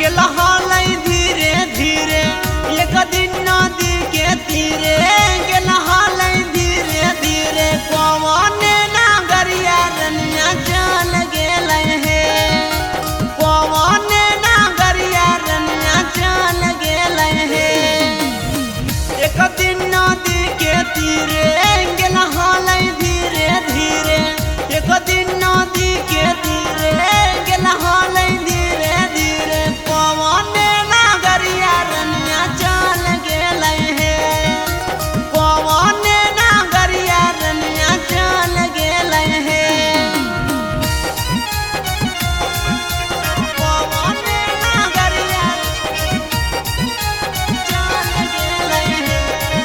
गेल हालै धीरे धीरे एक दिन नदी के तीरे गेल हालै धीरे धीरे पवन नागरिया रनिया चल गेल हे पवन नागरिया रनिया चल गेल हे एक दिन नदी के तीरे गेल हालै धीरे धीरे एक दिन नदी के तीरे गेल हालै धीरे धीरे पवन नागरिया रनिया चल गेल हे पवन नागरिया रनिया चल गेल हे पवन नागरिया चल गेल हे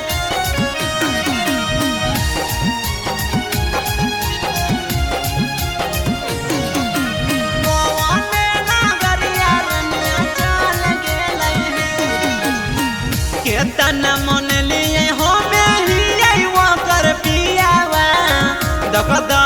केतन मन लिए हो में ही कर पियावा दखद